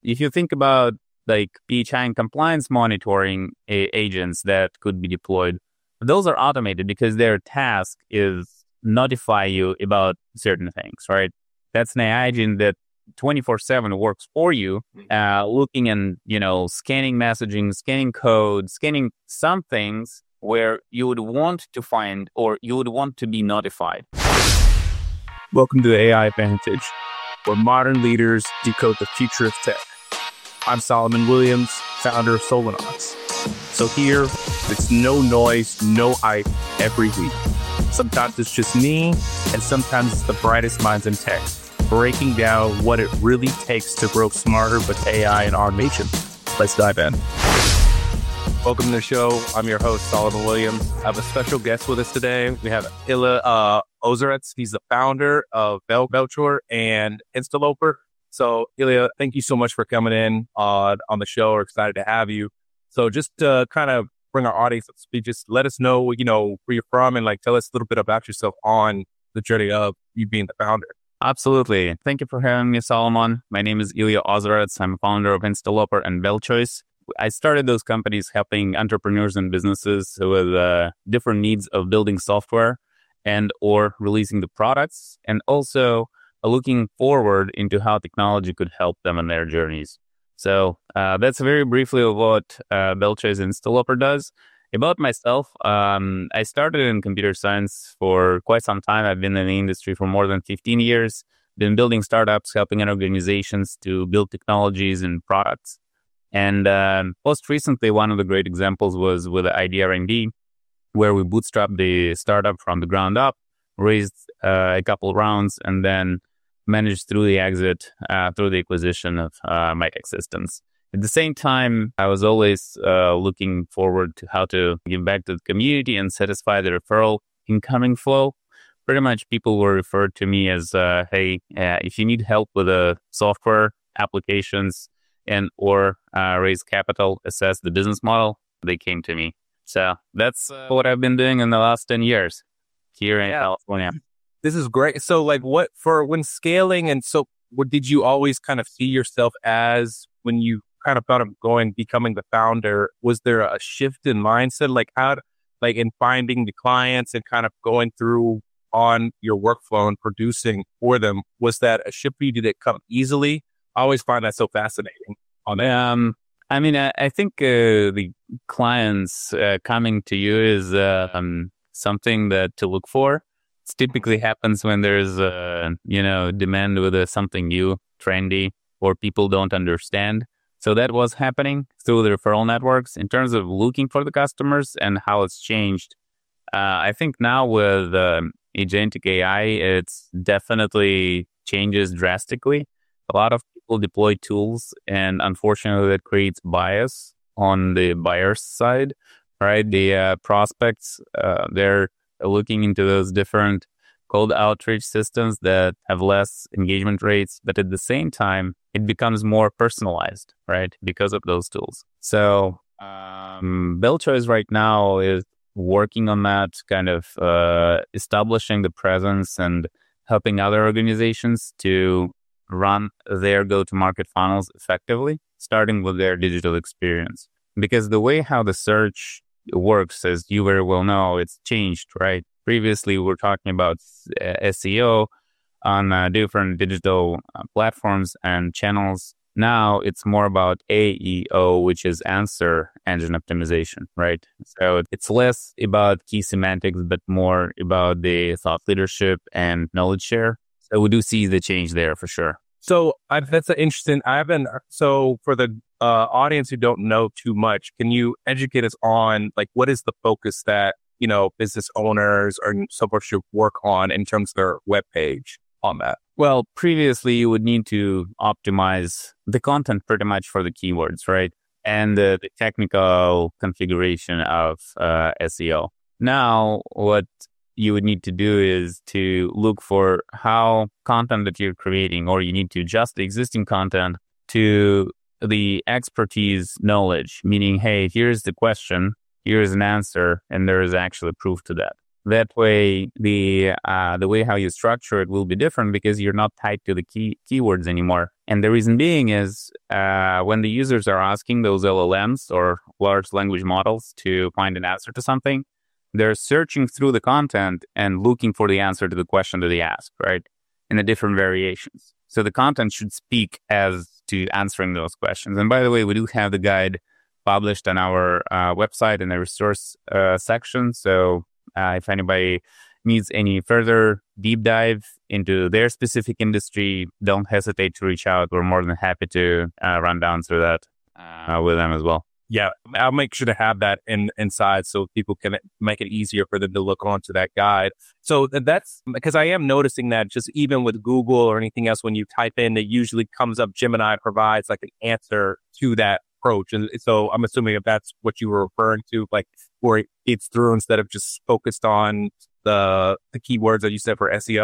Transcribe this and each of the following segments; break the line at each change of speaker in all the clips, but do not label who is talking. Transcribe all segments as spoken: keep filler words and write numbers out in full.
If you think about like P H I and compliance monitoring a- agents that could be deployed, those are automated because their task is notify you about certain things, right? That's an A I agent that twenty-four seven works for you, uh, looking and, you know, scanning messaging, scanning code, scanning some things where you would want to find or you would want to be notified.
Welcome to the A I Advantage, where modern leaders decode the future of tech. I'm Solomon Williams, founder of Solinauts. So here, it's no noise, no hype every week. Sometimes it's just me, and sometimes it's the brightest minds in tech, breaking down what it really takes to grow smarter with A I and automation. Let's dive in. Welcome to the show. I'm your host, Solomon Williams. I have a special guest with us today. We have Ilya uh, Ozerets. He's the founder of Bel- Belchor and Instaloper. So, Ilya, thank you so much for coming in on, on the show. We're excited to have you. So just to kind of bring our audience up to speed, just let us know, you know, where you're from and like tell us a little bit about yourself on the journey of you being the founder.
Absolutely. Thank you for having me, Solomon. My name is Ilya Ozerets. I'm a founder of Instaloper and Belchoice. I started those companies helping entrepreneurs and businesses with uh, different needs of building software and or releasing the products, and also uh, looking forward into how technology could help them in their journeys. So uh, that's very briefly of what uh, Belchoice Instaloper does. About myself, um, I started in computer science for quite some time. I've been in the industry for more than fifteen years, been building startups, helping organizations to build technologies and products. And uh, most recently, one of the great examples was with I D R and D, where we bootstrapped the startup from the ground up, raised uh, a couple rounds, and then managed through the exit, uh, through the acquisition of uh, MyTech Systems. At the same time, I was always uh, looking forward to how to give back to the community and satisfy the referral incoming flow. Pretty much people were referred to me as, uh, hey, uh, if you need help with the software applications and or uh, raise capital, assess the business model, they came to me. So that's uh, what I've been doing in the last ten years here in
Yeah.
California.
This is great. So like what for when scaling and so what did you always kind of see yourself as when you kind of thought of going, becoming the founder? Was there a shift in mindset? Like how, like in finding the clients and kind of going through on your workflow and producing for them? Was that a shift for you? Did it come easily? I always find that so fascinating on that.
Um, I mean, I, I think uh, the clients uh, coming to you is uh, um, something that to look for. It typically happens when there's uh, you know, demand with uh, something new, trendy, or people don't understand. So that was happening through the referral networks. In terms of looking for the customers and how it's changed, uh, I think now with uh, agentic A I, it's definitely changes drastically. A lot of people deploy tools, and unfortunately, that creates bias on the buyer's side, right? The uh, prospects, uh, they're looking into those different cold outreach systems that have less engagement rates, but at the same time, it becomes more personalized, right? Because of those tools. So, um, Belchoice right now is working on that, kind of uh, establishing the presence and helping other organizations to run their go-to-market funnels effectively, starting with their digital experience. Because the way how the search works, as you very well know, it's changed, right? Previously, we were talking about uh, S E O on uh, different digital uh, platforms and channels. Now it's more about A E O, which is answer engine optimization, right? So it's less about key semantics, but more about the thought leadership and knowledge share. So we do see the change there for sure.
So I, that's an interesting. I haven't. So for the uh, audience who don't know too much, can you educate us on like what is the focus that you know business owners or so forth should work on in terms of their webpage on that?
Well, previously you would need to optimize the content pretty much for the keywords, right? And uh, the technical configuration of uh, S E O. Now, what you would need to do is to look for how content that you're creating, or you need to adjust the existing content to the expertise knowledge, meaning, hey, here's the question, here's an answer, and there is actually proof to that. That way, the uh, the way how you structure it will be different because you're not tied to the key keywords anymore. And the reason being is uh, when the users are asking those L L Ms or large language models to find an answer to something, they're searching through the content and looking for the answer to the question that they ask, right? In the different variations. So the content should speak as to answering those questions. And by the way, we do have the guide published on our uh, website in the resource uh, section. So Uh, if anybody needs any further deep dive into their specific industry, don't hesitate to reach out. We're more than happy to uh, run down through that uh, with them as well.
Yeah, I'll make sure to have that in inside so people can make it easier for them to look onto that guide. So that's because I am noticing that just even with Google or anything else, when you type in, it usually comes up Gemini provides like an answer to that approach. And so I'm assuming if that's what you were referring to, like where it's through instead of just focused on the the keywords that you said for S E O.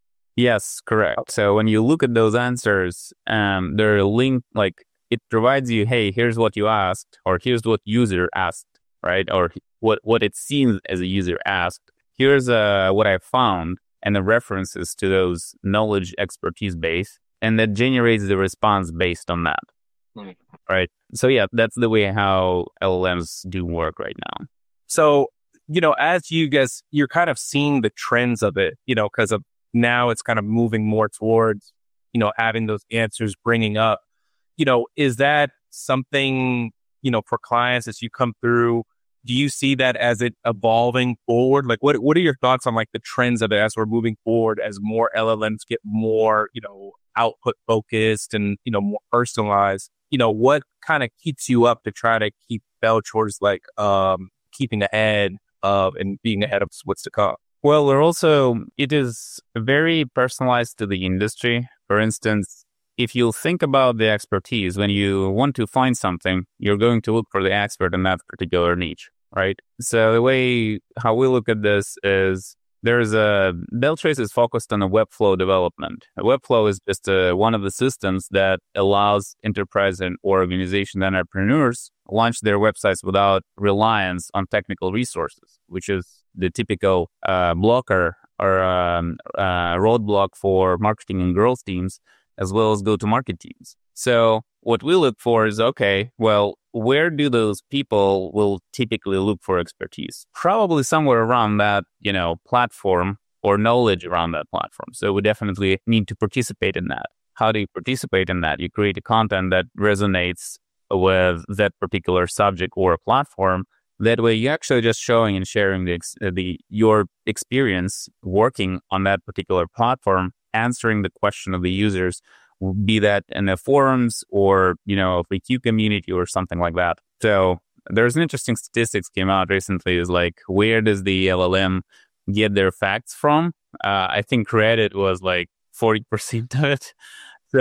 Yes, correct. So when you look at those answers, um, they're linked, like it provides you, hey, here's what you asked, or here's what user asked, right? Or what, what it seems as a user asked. Here's uh, what I found, and the references to those knowledge expertise base, and that generates the response based on that. Mm. Right. So yeah, that's the way how L L Ms do work right now.
So, you know, as you guys, you're kind of seeing the trends of it, you know, because of now it's kind of moving more towards, you know, having those answers bringing up, you know, is that something, you know, for clients as you come through, do you see that as it evolving forward? Like, what, what are your thoughts on like the trends of it as we're moving forward, as more L L Ms get more, you know, output focused and, you know, more personalized? You know, what kind of keeps you up to try to keep Belltors like um, keeping ahead of and being ahead of what's to come?
Well, we're also, it is very personalized to the industry. For instance, if you think about the expertise, when you want to find something, you're going to look for the expert in that particular niche, right? So the way how we look at this is there's a, Belltrace is focused on a Webflow development. A Webflow is just a, one of the systems that allows enterprise and or organization entrepreneurs launch their websites without reliance on technical resources, which is the typical uh, blocker or um, uh, roadblock for marketing and growth teams, as well as go-to-market teams. So what we look for is, okay, well, where do those people will typically look for expertise? Probably somewhere around that, you know, platform or knowledge around that platform. So we definitely need to participate in that. How do you participate in that? You create a content that resonates with that particular subject or platform. That way, you're actually just showing and sharing the, the your experience working on that particular platform, answering the question of the users, be that in the forums or, you know, a F A Q community or something like that. So there's an interesting statistics came out recently is like, where does the L L M get their facts from? Uh, I think Reddit was like forty percent of it. So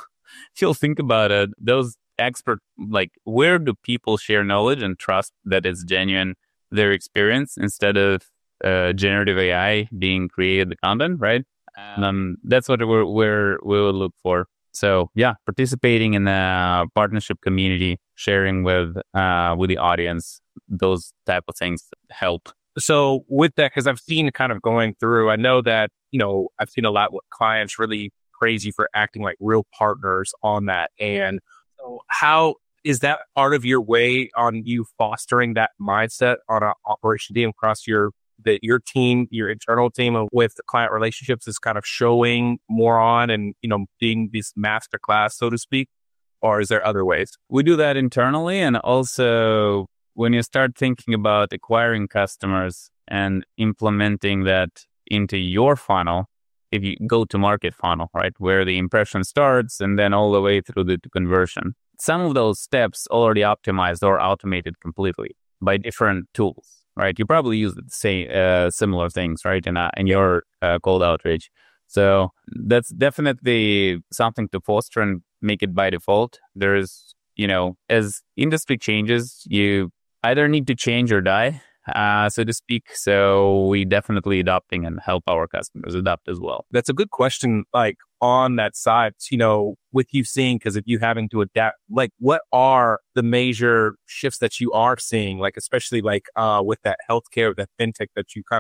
if you'll think about it, those expert, like where do people share knowledge and trust that it's genuine, their experience, instead of uh, generative A I being created the content, right? And um, that's what we're, we're, we will look for. So yeah, participating in the partnership community, sharing with uh, with the audience, those type of things help.
So with that, because I've seen kind of going through, I know that, you know, I've seen a lot with clients really praise you for acting like real partners on that. And so how is that part of your way on you fostering that mindset on an operation team across your that your team, your internal team with the client relationships is kind of showing more on and, you know, being this master class, so to speak? Or is there other ways?
We do that internally. And also when you start thinking about acquiring customers and implementing that into your funnel, if you go to market funnel, right, where the impression starts and then all the way through the to conversion, some of those steps already optimized or automated completely by different tools. Right, you probably use the same uh, similar things, right, in uh, in your uh, cold outreach. So that's definitely something to foster and make it by default. There's, you know, as industry changes, you either need to change or die, uh, so to speak. So we definitely adopting and help our customers adopt as well.
That's a good question. Like on that side, you know, with you seeing, because if you having to adapt, like what are the major shifts that you are seeing, like especially like uh, with that healthcare, that fintech that you kind of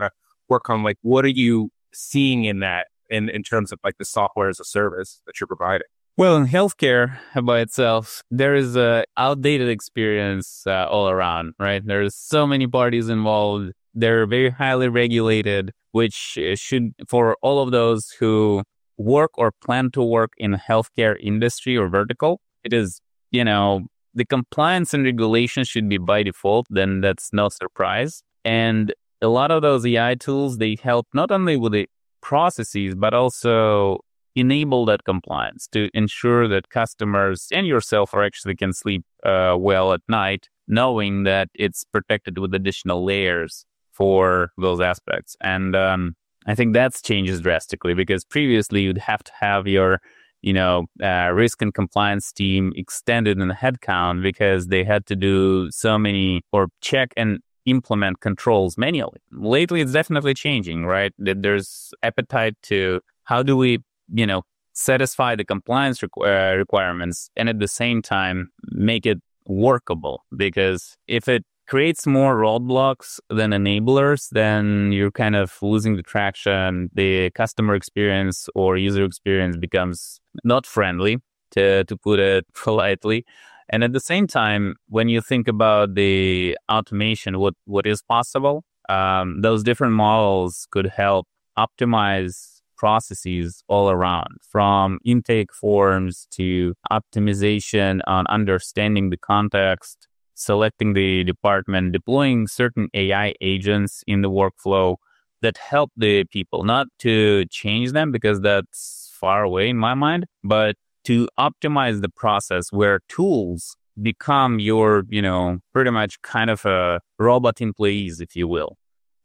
work on, like, what are you seeing in that in, in terms of like the software as a service that you're providing?
Well, in healthcare by itself, there is a outdated experience uh, all around, right? There's so many parties involved. They're very highly regulated, which should, for all of those who work or plan to work in the healthcare industry or vertical, it is, you know, the compliance and regulation should be by default. Then that's no surprise. And a lot of those A I tools, they help not only with the processes, but also enable that compliance to ensure that customers and yourself are actually can sleep uh, well at night, knowing that it's protected with additional layers for those aspects. And um, I think that's changes drastically, because previously you'd have to have your, you know, uh, risk and compliance team extended in the headcount because they had to do so many or check and implement controls manually. Lately, it's definitely changing, right? That there's appetite to how do we, you know, satisfy the compliance requ- uh, requirements and at the same time make it workable. Because if it creates more roadblocks than enablers, then you're kind of losing the traction. The customer experience or user experience becomes not friendly, to, to put it politely. And at the same time, when you think about the automation, what, what is possible, um, those different models could help optimize processes all around, from intake forms to optimization on understanding the context, selecting the department, deploying certain A I agents in the workflow that help the people, not to change them because that's far away in my mind, but to optimize the process where tools become your, you know, pretty much kind of a robot employees, if you will.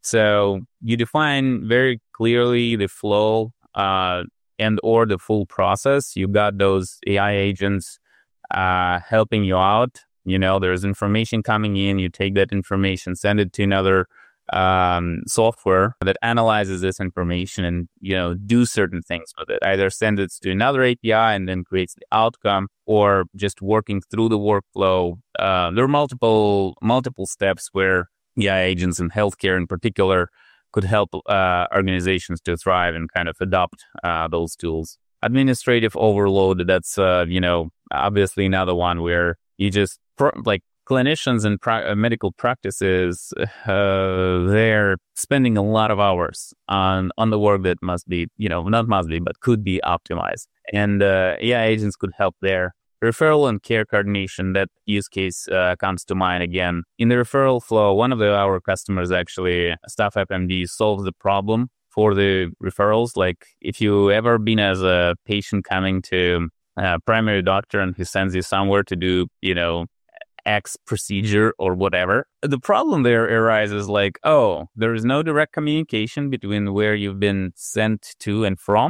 So you define very clearly the flow uh, and or the full process. You got those A I agents uh, helping you out. You know, there's information coming in. You take that information, send it to another um, software that analyzes this information and, you know, do certain things with it. Either send it to another A P I and then creates the outcome, or just working through the workflow. Uh, there are multiple multiple steps where A I agents in healthcare in particular could help uh, organizations to thrive and kind of adopt uh, those tools. Administrative overload, that's, uh, you know, obviously another one where you just, like, clinicians and pra- medical practices, uh, they're spending a lot of hours on, on the work that must be, you know, not must be, but could be optimized. And uh, A I agents could help there. Referral and care coordination, that use case uh, comes to mind again. In the referral flow, one of the, our customers, actually, StaffAppMD, solves the problem for the referrals. Like, if you ever been as a patient coming to a primary doctor and he sends you somewhere to do, you know, X procedure or whatever, the problem there arises like, oh, there is no direct communication between where you've been sent to and from,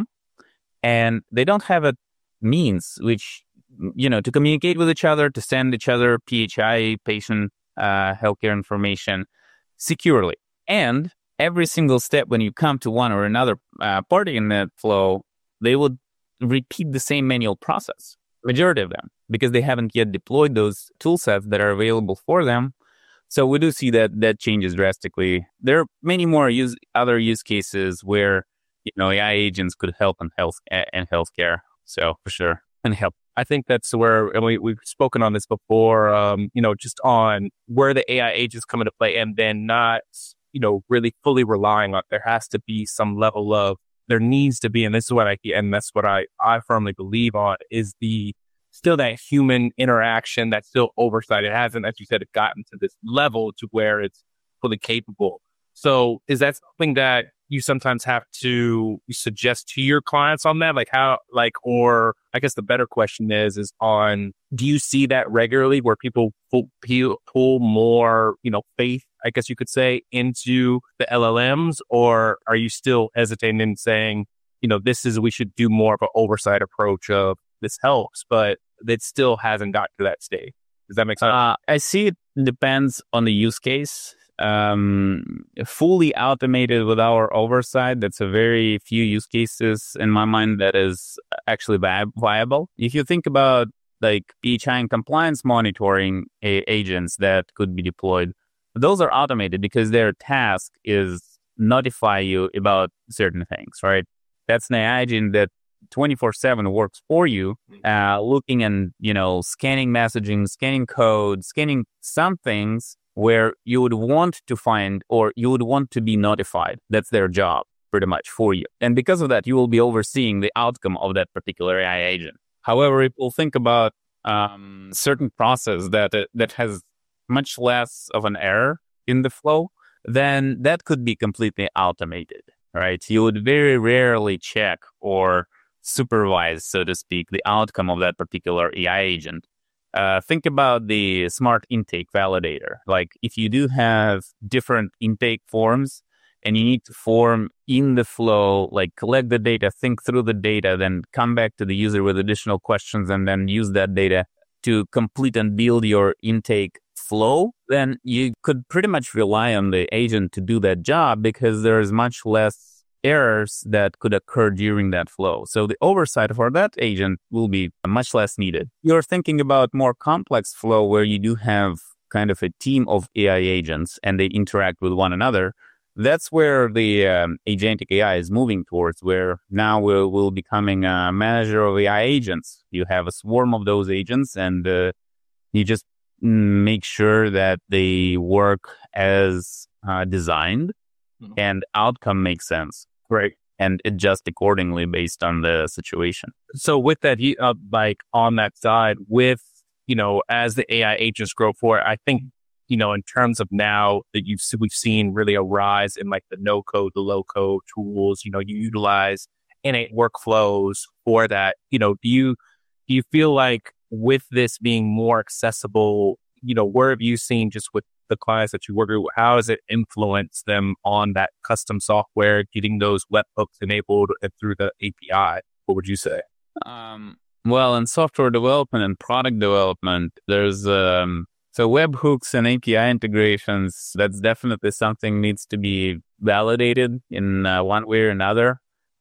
and they don't have a means which, you know, to communicate with each other, to send each other P H I, patient uh, healthcare information securely. And every single step when you come to one or another uh, party in that flow, they would repeat the same manual process, majority of them, because they haven't yet deployed those tool sets that are available for them. So we do see that that changes drastically. There are many more use other use cases where, you know, A I agents could help in health and healthcare. So for sure, and help.
I think that's where, and we, we've spoken on this before, um, you know, just on where the A I agents come into play, and then not, you know, really fully relying on, there has to be some level of, there needs to be, and this is what I, and that's what I, I firmly believe on, is the, still that human interaction, that still oversight. It hasn't, as you said, it gotten to this level to where it's fully capable. So is that something that you sometimes have to suggest to your clients on that? Like how, like, or I guess the better question is, is on, do you see that regularly where people pull, pull more, you know, faith, I guess you could say, into the L L Ms, or are you still hesitating in saying, you know, this is, we should do more of an oversight approach of this helps, but it still hasn't got to that stage? Does that make sense?
Uh, I see it depends on the use case. Um, fully automated with our oversight, that's a very few use cases in my mind that is actually vi- viable. If you think about like P H I and compliance monitoring a- agents that could be deployed, those are automated because their task is notify you about certain things, right? That's an A I agent that twenty-four seven works for you, uh, looking and, you know, scanning messaging, scanning code, scanning some things where you would want to find or you would want to be notified. That's their job pretty much for you. And because of that, you will be overseeing the outcome of that particular A I agent. However, if we'll think about um, certain process that uh, that has much less of an error in the flow, then that could be completely automated, right? You would very rarely check or supervise, so to speak, the outcome of that particular A I agent. Uh, think about the smart intake validator. Like if you do have different intake forms and you need to form in the flow, like collect the data, think through the data, then come back to the user with additional questions and then use that data to complete and build your intake flow, then you could pretty much rely on the agent to do that job because there's much less errors that could occur during that flow. So the oversight for that agent will be much less needed. You're thinking about more complex flow where you do have kind of a team of A I agents and they interact with one another. That's where the um, agentic A I is moving towards, where now we're, we're becoming a manager of A I agents. You have a swarm of those agents and uh, you just make sure that they work as uh, designed mm-hmm. and outcome makes sense.
Right.
And adjust accordingly based on the situation.
So with that, uh, like on that side, with, you know, as the A I agents grow forward, I think, you know, in terms of now that you've we've seen really a rise in like the no code, the low code tools, you know, you utilize innate workflows for that. You know, do you do you feel like with this being more accessible, you know, where have you seen just with the clients that you work with, how has it influenced them on that custom software, getting those webhooks enabled through the A P I? What would you say?
Um, well, in software development and product development, there's um, so webhooks and A P I integrations. That's definitely something needs to be validated in uh, one way or another.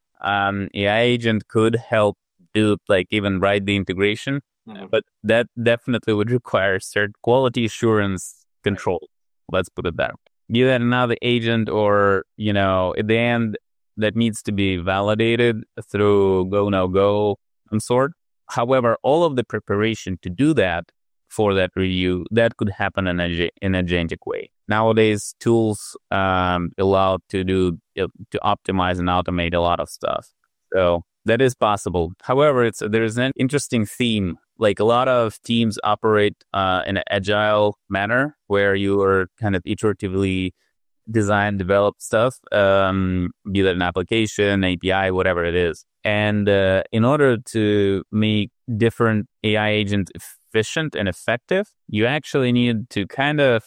Um, A I agent could help do like even write the integration. Mm-hmm. But that definitely would require certain quality assurance control. Let's put it that way. Either another agent or, you know, at the end that needs to be validated through go, no go and sort. However, all of the preparation to do that for that review, that could happen in a, in a agentic way. Nowadays, tools um, allow to do, to optimize and automate a lot of stuff. So that is possible. However, it's there's an interesting theme. Like a lot of teams operate uh, in an agile manner where you are kind of iteratively design, develop stuff, um, be that an application, A P I, whatever it is. And uh, in order to make different A I agents efficient and effective, you actually need to kind of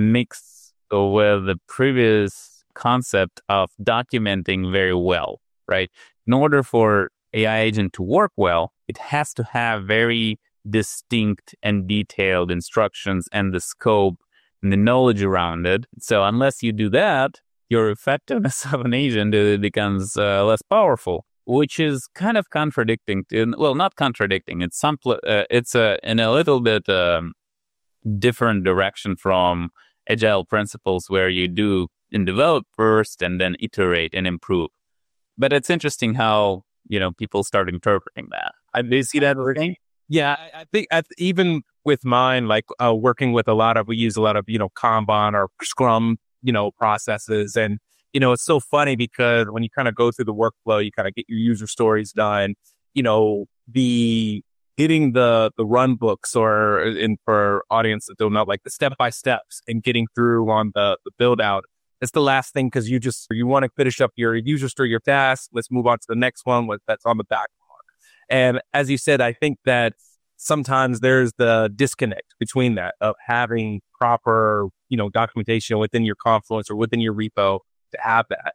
mix with the previous concept of documenting very well, right? In order for A I agent to work well, it has to have very distinct and detailed instructions and the scope and the knowledge around it. So unless you do that, your effectiveness of an agent uh, becomes uh, less powerful, which is kind of contradicting. To, well, not contradicting. It's some, uh, it's a, in a little bit um, different direction from agile principles where you do and develop first and then iterate and improve. But it's interesting how, you know, people start interpreting that.
I, do you see that working? Yeah, I, I think I, even with mine, like uh, working with a lot of, we use a lot of, you know, Kanban or Scrum, you know, processes. And, you know, it's so funny because when you kind of go through the workflow, you kind of get your user stories done, you know, the getting the, the run books or in for audience that don't know, like the step by steps and getting through on the, the build out. It's the last thing because you just, you want to finish up your user story, your task. Let's move on to the next one that's on the backlog. And as you said, I think that sometimes there's the disconnect between that of having proper, you know, documentation within your Confluence or within your repo to have that.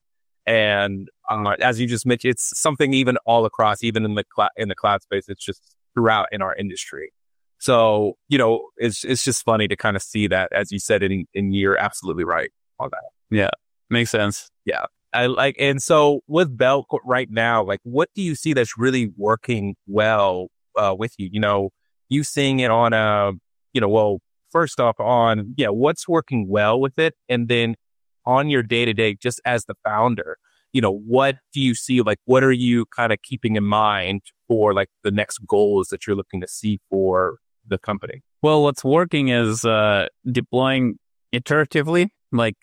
And uh, as you just mentioned, it's something even all across, even in the cl- in the cloud space, it's just throughout in our industry. So, you know, it's it's just funny to kind of see that, as you said, and, and you're absolutely right on that.
Yeah, makes sense.
Yeah. I like, and so with Bell right now, like, what do you see that's really working well uh, with you? You know, you seeing it on a, you know, well, first off on, yeah, what's working well with it? And then on your day to day, just as the founder, you know, what do you see? Like, what are you kind of keeping in mind for like the next goals that you're looking to see for the company?
Well, what's working is uh, deploying iteratively, like,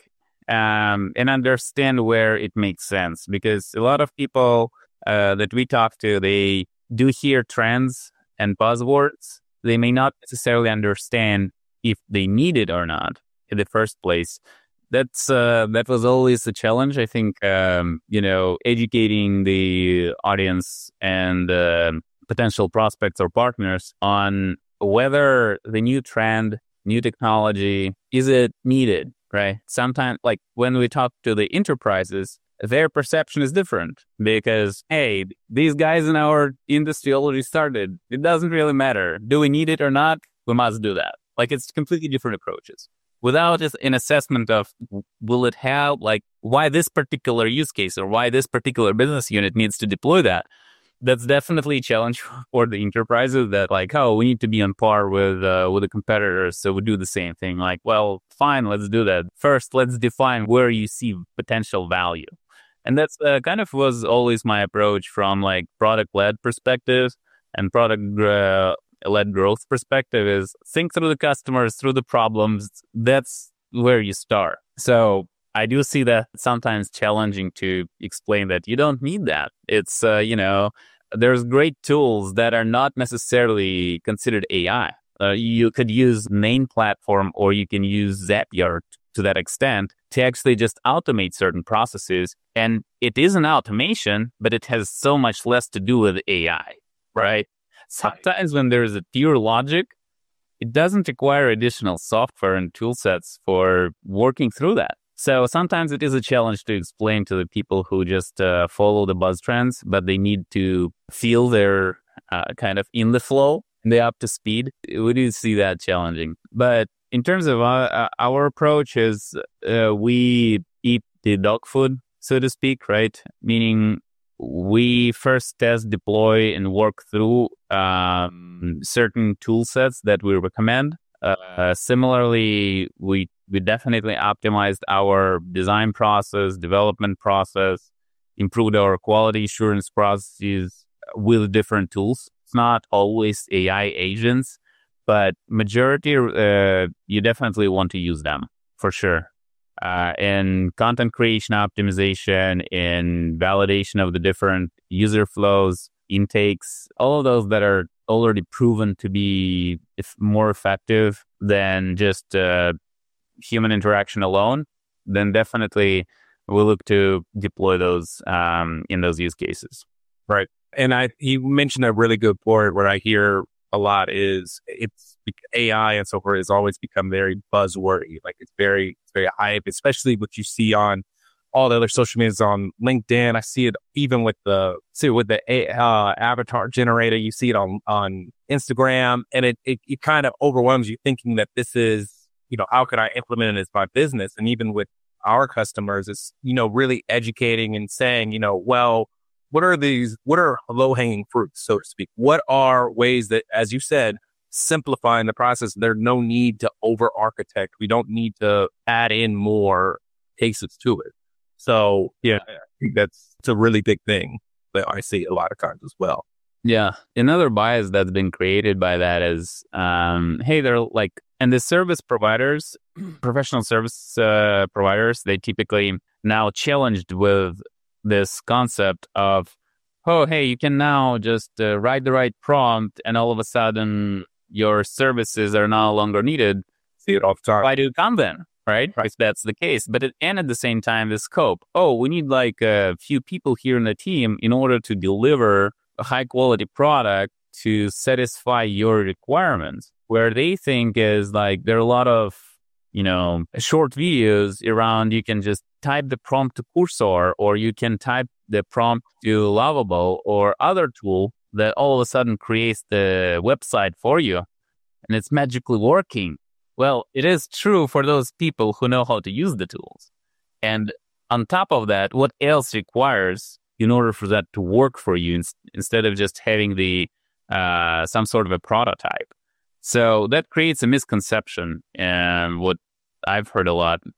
um, and understand where it makes sense. Because a lot of people uh, that we talk to, they do hear trends and buzzwords. They may not necessarily understand if they need it or not in the first place. That's uh, that was always a challenge. I think um, you know, educating the audience and uh, potential prospects or partners on whether the new trend, new technology, is it needed, right? Sometimes, like when we talk to the enterprises, their perception is different because, hey, these guys in our industry already started. It doesn't really matter. Do we need it or not? We must do that. Like, it's completely different approaches. Without just an assessment of, will it have, like, why this particular use case or why this particular business unit needs to deploy that, that's definitely a challenge for the enterprises that, like, oh, we need to be on par with uh, with the competitors, so we do the same thing. Like, well, fine, let's do that. First, let's define where you see potential value. And that's uh, kind of was always my approach from, like, product-led perspective and product uh, led growth perspective is think through the customers, through the problems. That's where you start. So I do see that sometimes challenging to explain that you don't need that. It's, uh, you know, there's great tools that are not necessarily considered A I. Uh, you could use Main Platform or you can use Zapier to that extent to actually just automate certain processes. And it is an automation, but it has so much less to do with A I, right? Sometimes when there is a pure logic, it doesn't require additional software and tool sets for working through that. So sometimes it is a challenge to explain to the people who just uh, follow the buzz trends, but they need to feel they're uh, kind of in the flow and they're up to speed. We do see that challenging. But in terms of our, our approach is uh, we eat the dog food, so to speak, right? Meaning we first test, deploy, and work through um, certain tool sets that we recommend. Uh, similarly, we we definitely optimized our design process, development process, improved our quality assurance processes with different tools. It's not always A I agents, but majority, uh, you definitely want to use them for sure. Uh, in content creation optimization, in validation of the different user flows, intakes, all of those that are already proven to be if more effective than just uh, human interaction alone, then definitely we'll look to deploy those um, in those use cases.
Right. And I, you mentioned a really good word where I hear a lot is it's A I and so forth has always become very buzzwordy. Like it's very, it's very hype, especially what you see on all the other social medias on LinkedIn. I see it even with the, see it with the uh, avatar generator. You see it on, on Instagram and it, it, it kind of overwhelms you thinking that this is, you know, how can I implement it as my business? And even with our customers, it's, you know, really educating and saying, you know, well, what are these, what are low hanging fruits, so to speak? What are ways that, as you said, simplifying the process, there's no need to over architect. We don't need to add in more cases to it. So yeah, I think that's it's a really big thing that I see a lot of times as well.
Yeah. Another bias that's been created by that is, um, hey, they're like, and the service providers, professional service uh, providers, they typically now challenged with this concept of, oh, hey, you can now just uh, write the right prompt and all of a sudden your services are no longer needed.
See it all the time.
Why do you come then? Right? Right. If that's the case. But it, and at the same time, the scope. Oh, we need like a few people here in the team in order to deliver a high quality product to satisfy your requirements. Where they think is like there are a lot of, you know, short videos around. You can just type the prompt to Cursor, or you can type the prompt to Lovable or other tool that all of a sudden creates the website for you, and it's magically working. Well, it is true for those people who know how to use the tools. And on top of that, what else requires in order for that to work for you in, instead of just having the uh, some sort of a prototype? So that creates a misconception, and what I've heard a lot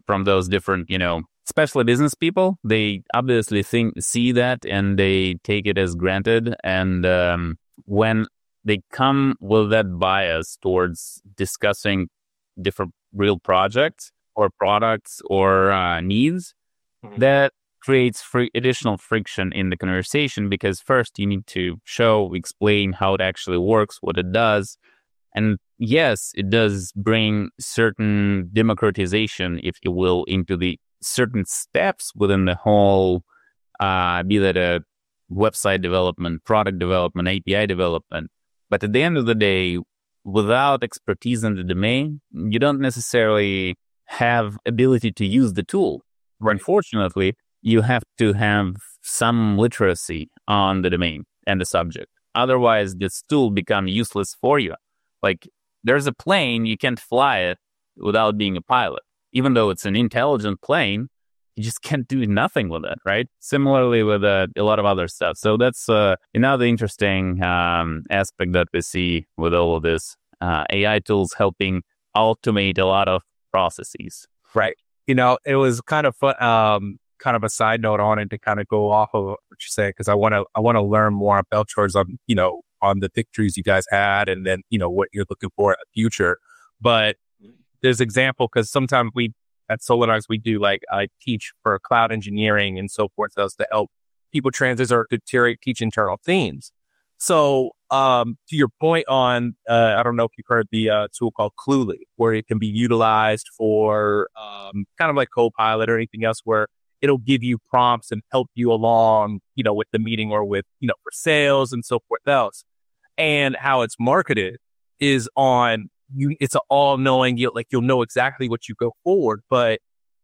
from those different, you know, especially business people. They obviously think, see that, and they take it as granted. And um, when they come with that bias towards discussing different real projects or products or uh, needs, mm-hmm. that creates free additional friction in the conversation, because first you need to show, explain how it actually works, what it does. And yes, it does bring certain democratization, if you will, into the certain steps within the whole, uh, be that a website development, product development, A P I development. But at the end of the day, without expertise in the domain, you don't necessarily have ability to use the tool. Right. Unfortunately, you have to have some literacy on the domain and the subject. Otherwise, this tool becomes useless for you. Like, there's a plane, you can't fly it without being a pilot. Even though it's an intelligent plane, you just can't do nothing with it, right? Similarly with uh, a lot of other stuff. So that's uh, another interesting um, aspect that we see with all of this. Uh, A I tools helping automate a lot of processes.
Right. You know, it was kind of fun, um, kind of a side note on it to kind of go off of what you say, because I want to I want to learn more about yours on, you know, on the victories you guys had, and then, you know, what you're looking for in the future. But there's example, because sometimes we at Solarnox, we do like I teach for cloud engineering and so forth, so to help people transition or to teach internal themes. So um, to your point on, uh, I don't know if you've heard the uh, tool called Cluely, where it can be utilized for um, kind of like Copilot or anything else, where it'll give you prompts and help you along, you know, with the meeting or with, you know, for sales and so forth else. And how it's marketed is on you. It's an all knowing, you like, you'll know exactly what you go forward. But,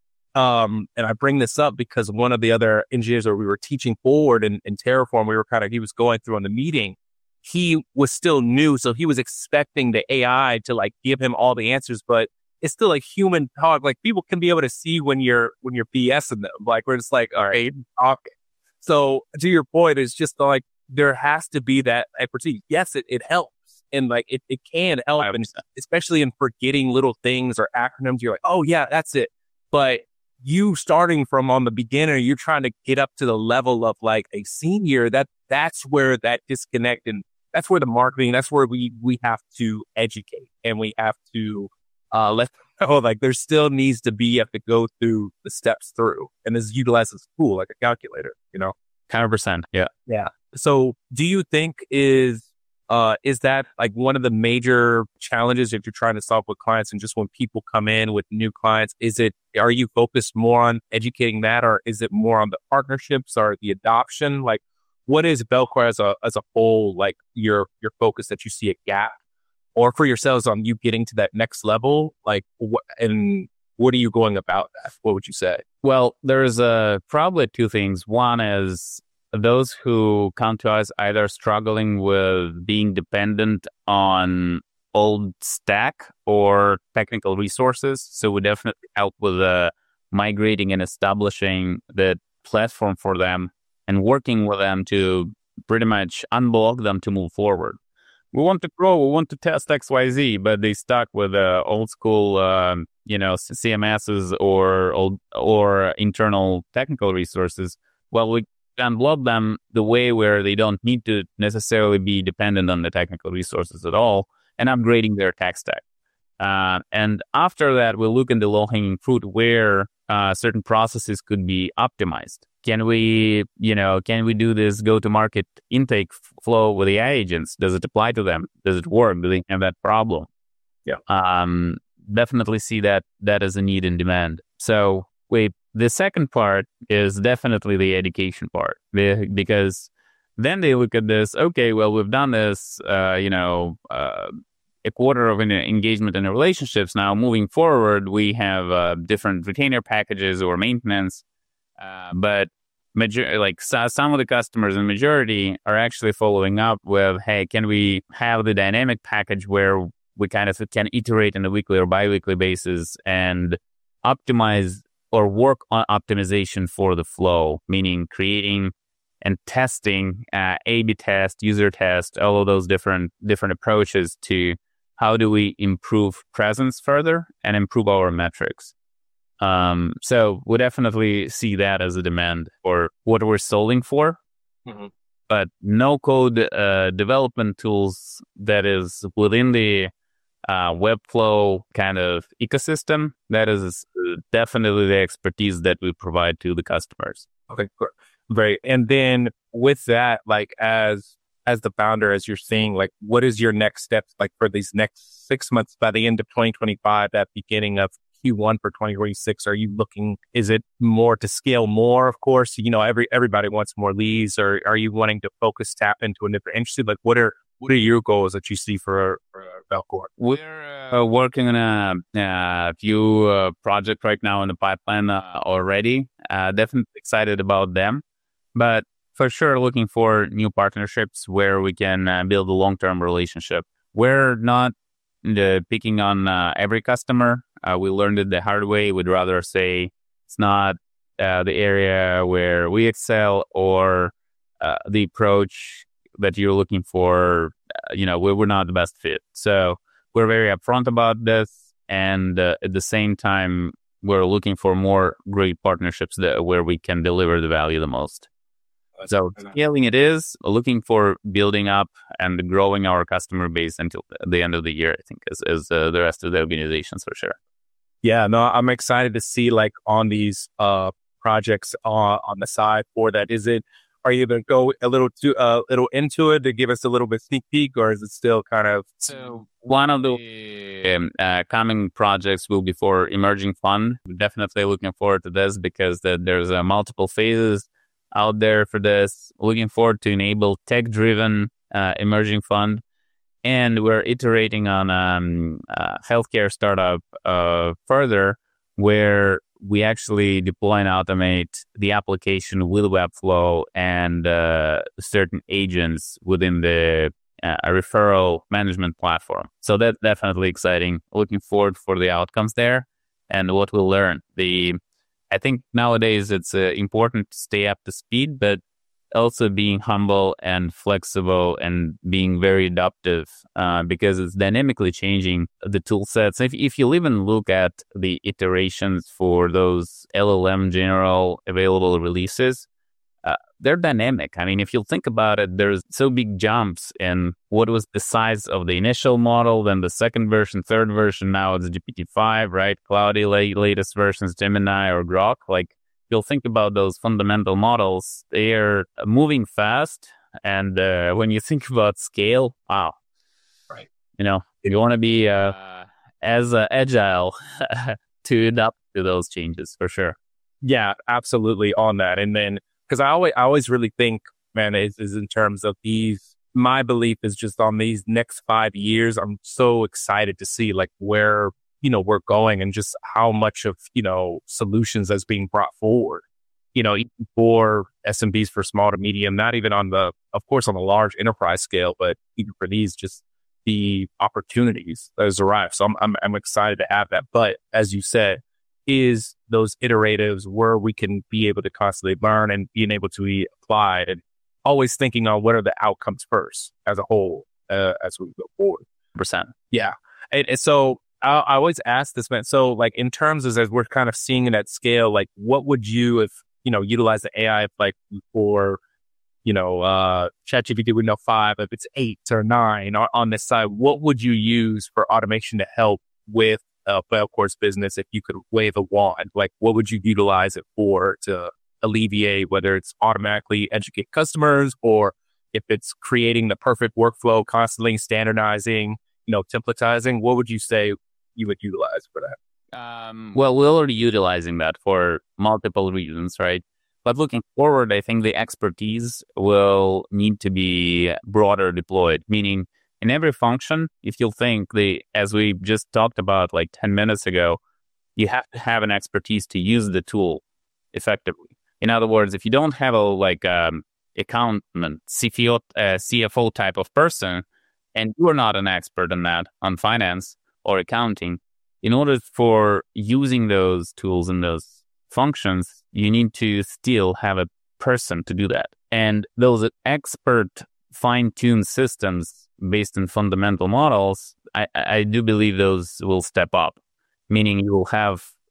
um, and I bring this up because one of the other engineers that we were teaching forward in, in Terraform, we were kind of, he was going through on the meeting. He was still new. So he was expecting the A I to like give him all the answers, but it's still a human talk. Like, people can be able to see when you're, when you're BSing them. Like, we're just like, all right, talking. So to your point, it's just like, there has to be that expertise. Yes, it, it helps. And like, it, it can help. And especially in forgetting little things or acronyms, you're like, oh yeah, that's it. But you starting from on the beginner, you're trying to get up to the level of like a senior, that that's where that disconnect, and that's where the marketing, that's where we, we have to educate, and we have to, uh, let them know, like, there still needs to be, you have to go through the steps through, and this utilizes a tool like a calculator, you know?
one hundred percent. Yeah.
Yeah. So do you think is, uh, is that like one of the major challenges if you're trying to solve with clients, and just when people come in with new clients, is it, are you focused more on educating that, or is it more on the partnerships or the adoption? Like, what is Belcore as a, as a whole, like your, your focus that you see a gap, or for yourselves on you getting to that next level? Like, what, and what are you going about that? What would you say?
Well, there's uh, probably two things. One is those who come to us either struggling with being dependent on old stack or technical resources. So we definitely help with uh, migrating and establishing the platform for them and working with them to pretty much unblock them to move forward. We want to grow, we want to test X Y Z, but they stuck with uh, old school, um, you know, C M Ss or old or internal technical resources. Well, we unblock them the way where they don't need to necessarily be dependent on the technical resources at all, and upgrading their tech stack. Uh, and after that, we'll look in the low-hanging fruit where uh, certain processes could be optimized. Can we, you know, can we do this go-to-market intake f- flow with A I agents? Does it apply to them? Does it work? Do they have that problem?
Yeah.
Um, definitely see that that as a need and demand. So wait, the second part is definitely the education part, because then they look at this, okay, well, we've done this, uh, you know, uh, a quarter of an engagement in relationships. Now, moving forward, we have uh, different retainer packages or maintenance, uh, but major- like so, some of the customers and majority are actually following up with, hey, can we have the dynamic package where we kind of can iterate on a weekly or biweekly basis and optimize or work on optimization for the flow, meaning creating and testing uh, A B test, user test, all of those different different approaches to how do we improve presence further and improve our metrics. Um, so we definitely see that as a demand for what we're solving for. Mm-hmm. But no code uh, development tools that is within the uh, Webflow kind of ecosystem, that is definitely the expertise that we provide to the customers.
Okay, great. And then with that, like as as the founder, as you're seeing, like what is your next steps like for these next six months by the end of twenty twenty-five, that beginning of Q one for twenty twenty-six? Are you looking, is it more to scale more? Of course, you know, every everybody wants more leads, or are you wanting to focus, tap into a different industry? Like what are what are your goals that you see for, for Velcore?
We're uh, working on a, a few uh, projects right now in the pipeline uh, already. Uh, definitely excited about them, but for sure looking for new partnerships where we can uh, build a long-term relationship. We're not uh, picking on uh, every customer. Uh, we learned it the hard way. We'd rather say it's not uh, the area where we excel or uh, the approach that you're looking for. Uh, you know, we're, we're not the best fit. So we're very upfront about this. And uh, at the same time, we're looking for more great partnerships that, where we can deliver the value the most. So scaling it is, looking for building up and growing our customer base until the end of the year, I think, is, is uh, the rest of the organizations for sure.
Yeah, no, I'm excited to see like on these uh, projects uh, on the side for that. Is it, are you going to go a little too, a uh, little into it to give us a little bit sneak peek, or is it still kind of?
So one of the um, uh, coming projects will be for emerging fund. We're definitely looking forward to this because the, there's uh, multiple phases out there for this. Looking forward to enable tech-driven uh, emerging fund, and we're iterating on um, a healthcare startup uh, further, where we actually deploy and automate the application with Webflow and uh, certain agents within the uh, referral management platform. So that's definitely exciting. Looking forward for the outcomes there and what we'll learn. The I think nowadays it's uh, important to stay up to speed, but also being humble and flexible and being very adaptive uh, because it's dynamically changing the tool sets. If, if you even look at the iterations for those L L M general available releases, uh, they're dynamic. I mean, if you think about it, there's so big jumps in what was the size of the initial model, then the second version, third version, now it's G P T five, right? Cloudy la- latest versions, Gemini or Grok. Like, you'll think about those fundamental models, they are moving fast. And uh, when you think about scale, wow.
Right.
You know, you want to be uh, as uh, agile to adapt to those changes for sure.
Yeah, absolutely on that. And then, because I always, I always really think, man, is, is in terms of these, my belief is just on these next five years, I'm so excited to see like where, you know, we're going and just how much of, you know, solutions that's being brought forward, you know, for S M Bs, for small to medium, not even on the, of course, on the large enterprise scale, but even for these, just the opportunities that has arrived. So I'm, I'm, I'm excited to have that. But as you said, is those iteratives where we can be able to constantly learn and being able to be applied, and always thinking on what are the outcomes first as a whole, uh, as we go forward.
Percent.
Yeah. And, and so I, I always ask this, man. So like in terms of, as we're kind of seeing it at scale, like what would you, if, you know, utilize the A I like for, you know, uh, ChatGPT with no five, if it's eight or nine on, on this side, what would you use for automation to help with uh, Velcore's business? If you could wave a wand, like what would you utilize it for to alleviate, whether it's automatically educate customers or if it's creating the perfect workflow, constantly standardizing, you know, templatizing? What would you say you would utilize for that?
Um, well, we're already utilizing that for multiple reasons, right? But looking forward, I think the expertise will need to be broader deployed, meaning in every function, if you think the, as we just talked about like ten minutes ago, you have to have an expertise to use the tool effectively. In other words, if you don't have a like um, accountant, C F O, uh, C F O type of person, and you're not an expert on that, on finance or accounting, in order for using those tools and those functions, you need to still have a person to do that. And those expert fine-tuned systems based on fundamental models, I, I do believe those will step up, meaning you will have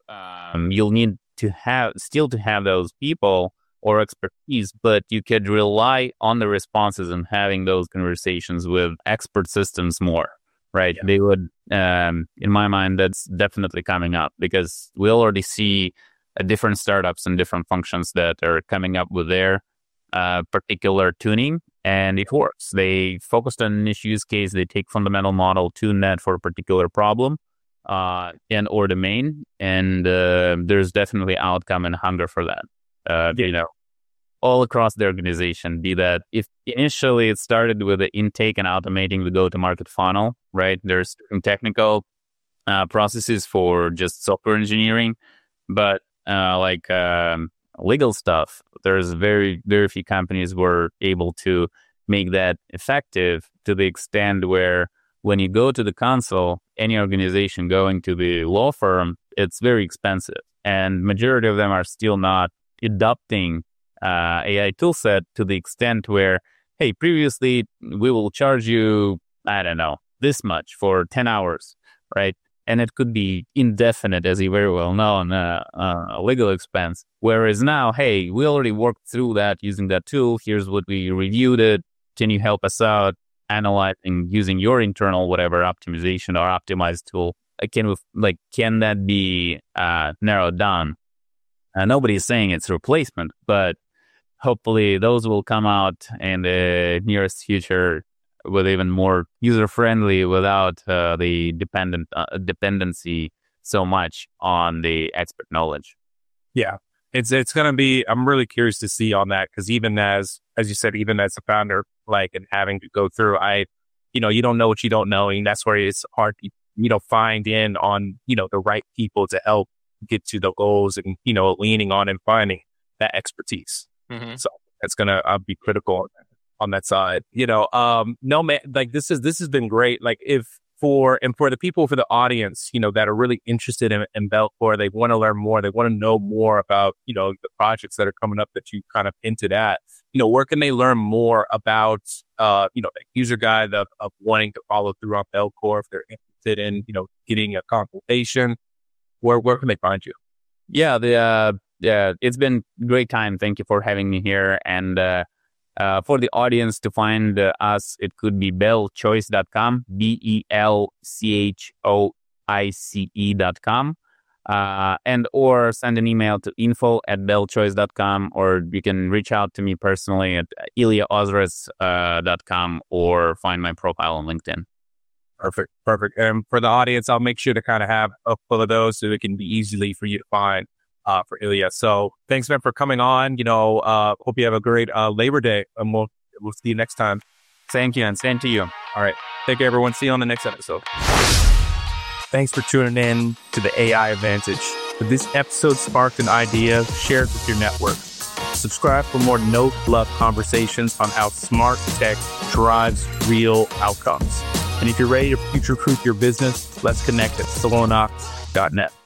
um, you'll need to have still to have those people or expertise, but you could rely on the responses and having those conversations with expert systems more, right? Yeah. They would, um, in my mind, that's definitely coming up because we already see uh, different startups and different functions that are coming up with their uh, particular tuning, and it works. They focused on a niche use case, they take fundamental model, tune that for a particular problem uh, and or domain, and uh, there's definitely outcome and hunger for that. Uh, you know, all across the organization, be that if initially it started with the intake and automating the go-to-market funnel, right? There's technical uh, processes for just software engineering, but uh, like um, legal stuff, there's very, very few companies were able to make that effective to the extent where when you go to the console, any organization going to the law firm, it's very expensive. And majority of them are still not adopting uh, A I toolset to the extent where, hey, previously we will charge you, I don't know, this much for ten hours, right? And it could be indefinite, as you very well know, on uh, uh, legal expense. Whereas now, hey, we already worked through that using that tool. Here's what we reviewed it. Can you help us out analyzing using your internal whatever optimization or optimized tool? Can we, like, can that be uh, narrowed down? Uh, nobody's saying it's replacement, but hopefully those will come out in the nearest future with even more user-friendly without uh, the dependent uh, dependency so much on the expert knowledge.
Yeah, it's it's going to be, I'm really curious to see on that because even as, as you said, even as a founder, like, and having to go through, I, you know, you don't know what you don't know. And that's where it's hard to, you know, find in on, you know, the right people to help get to the goals and, you know, leaning on and finding that expertise. Mm-hmm. So that's going to uh, be critical on that, on that side, you know, um, no, man, like this is, this has been great. Like if for, and for the people, for the audience, you know, that are really interested in, in Belcore, they want to learn more. They want to know more about, you know, the projects that are coming up that you kind of hinted at, you know, where can they learn more about, uh, you know, the user guide of, of wanting to follow through on Belcore if they're interested in, you know, getting a consultation? Where where can they find you?
Yeah, the uh, yeah, it's been a great time. Thank you for having me here. And uh, uh, for the audience to find uh, us, it could be belchoice dot com, B E L C H O I C E dot com, uh, and or send an email to info at belchoice dot com, or you can reach out to me personally at ilya ozres dot com or find my profile on LinkedIn.
Perfect. Perfect. And for the audience, I'll make sure to kind of have a full of those so it can be easily for you to find uh, for Ilya. So thanks, man, for coming on. You know, uh, hope you have a great uh, Labor Day, and we'll, we'll see you next time.
Thank you, and same to you.
All right. Take care, everyone. See you on the next episode. Thanks for tuning in to the A I Advantage. If this episode sparked an idea, share it with your network. Subscribe for more no-fluff conversations on how smart tech drives real outcomes. And if you're ready to future-proof your business, let's connect at solonox dot net.